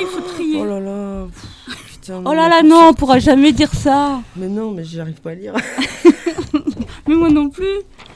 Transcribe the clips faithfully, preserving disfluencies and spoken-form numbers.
faut trier. Oh là là. Pff, putain, Oh là là, non, on pourra jamais dire ça. Mais non, mais j'arrive pas à lire. Mais moi non plus.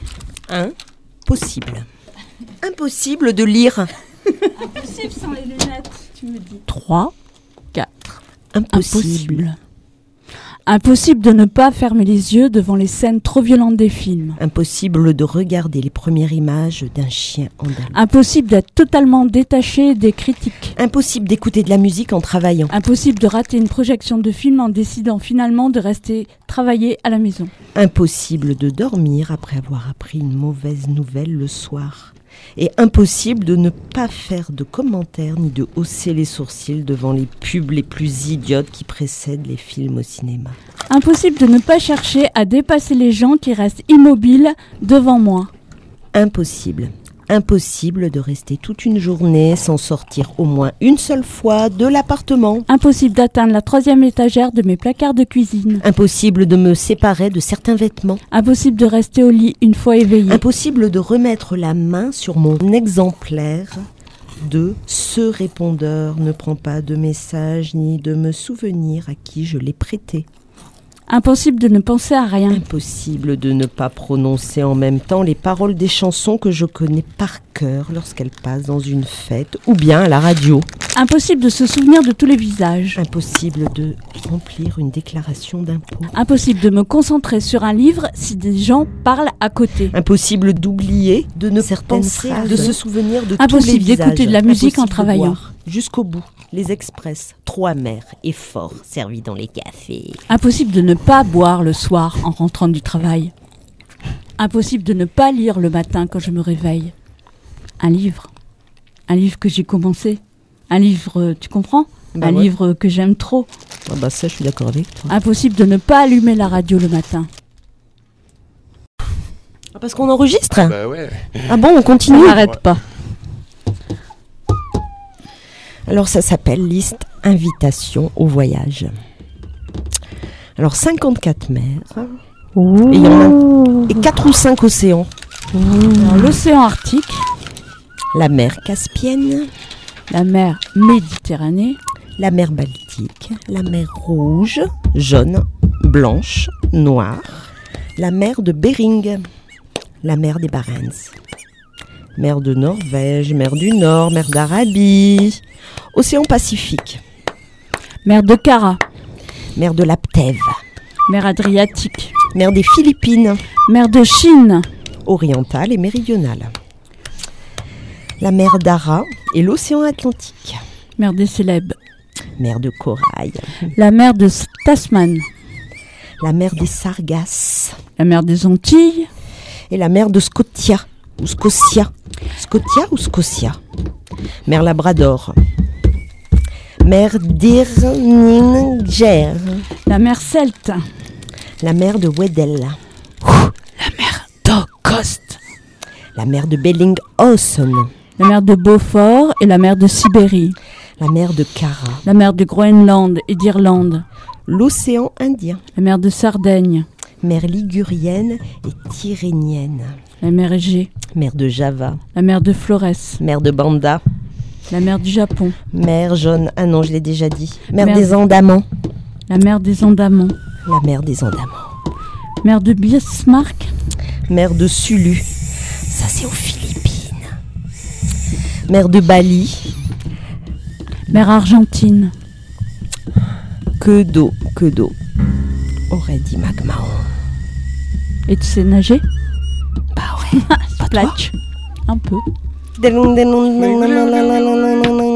Impossible. Impossible de lire. Impossible sans les lunettes, tu me dis. trois, quatre. Impossible. Impossible. Impossible de ne pas fermer les yeux devant les scènes trop violentes des films. Impossible de regarder les premières images d'un chien andalou. Impossible d'être totalement détaché des critiques. Impossible d'écouter de la musique en travaillant. Impossible de rater une projection de film en décidant finalement de rester travailler à la maison. Impossible de dormir après avoir appris une mauvaise nouvelle le soir. Et impossible de ne pas faire de commentaires ni de hausser les sourcils devant les pubs les plus idiotes qui précèdent les films au cinéma. Impossible de ne pas chercher à dépasser les gens qui restent immobiles devant moi. Impossible. Impossible de rester toute une journée sans sortir au moins une seule fois de l'appartement. Impossible d'atteindre la troisième étagère de mes placards de cuisine. Impossible de me séparer de certains vêtements. Impossible de rester au lit une fois éveillé. Impossible de remettre la main sur mon exemplaire de « Ce répondeur ne prend pas de message ni de me souvenir à qui je l'ai prêté ». Impossible de ne penser à rien. Impossible de ne pas prononcer en même temps les paroles des chansons que je connais par cœur lorsqu'elles passent dans une fête ou bien à la radio. Impossible de se souvenir de tous les visages. Impossible de remplir une déclaration d'impôt. Impossible de me concentrer sur un livre si des gens parlent à côté. Impossible d'oublier de ne Certaines penser, phrases. de se souvenir de tous les Impossible visages. d'écouter de la musique en Impossible de travaillant. boire jusqu'au bout. Les express, trop amers et forts, servis dans les cafés. Impossible de ne pas boire le soir en rentrant du travail. Impossible de ne pas lire le matin quand je me réveille. Un livre. Un livre que j'ai commencé. Un livre, tu comprends ? Bah Un ouais. livre que j'aime trop. Ah bah ça, je suis d'accord avec toi. Impossible de ne pas allumer la radio le matin. Ah, parce qu'on enregistre ? Bah ouais. Ah bon, on continue ? On n'arrête pas. Alors ça s'appelle liste invitation au voyage. Alors cinquante-quatre mers et, il y en a, et quatre ou cinq océans. Alors, l'océan Arctique, La mer Caspienne, la mer Méditerranée, la mer Baltique, la mer Rouge, jaune, blanche, noire, la mer de Bering, la mer des Barents, mer de Norvège, mer du Nord, mer d'Arabie, océan Pacifique, mer de Kara, mer de Laptève, mer Adriatique, mer des Philippines, mer de Chine, orientale et méridionale, la mer d'Ara et l'océan Atlantique, mer des Célèbes, mer de Corail, la mer de Tasman, la mer des Sargasses la mer des Antilles, et la mer de Scotia ou Scotia, Scotia ou Scotia, mer Labrador, mer d'Irninger, la mer Celte, la mer de Weddell, la mer d'Okhotsk, la mer de Bellingshausen, la mer de Beaufort et la mer de Sibérie, la mer de Kara, la mer de Groenland et d'Irlande, l'océan Indien, la mer de Sardaigne, mer ligurienne et tyrrhénienne, la mer Égée, mer de Java, la mer de Florès, mer de Banda, la mer du Japon, mer jaune, ah non je l'ai déjà dit, mer Mer- des Andamans, la mer des Andamans, la mer des Andamans, mer de Bismarck, mer de Sulu, ça c'est aux Philippines, mer de Bali, mer Argentine, que d'eau, que d'eau, aurait dit Magmahon. et tu sais nager? Bah ouais, pas toi. Splash, un peu. Delon, delon, delon, delon, delon, delon, delon, delon.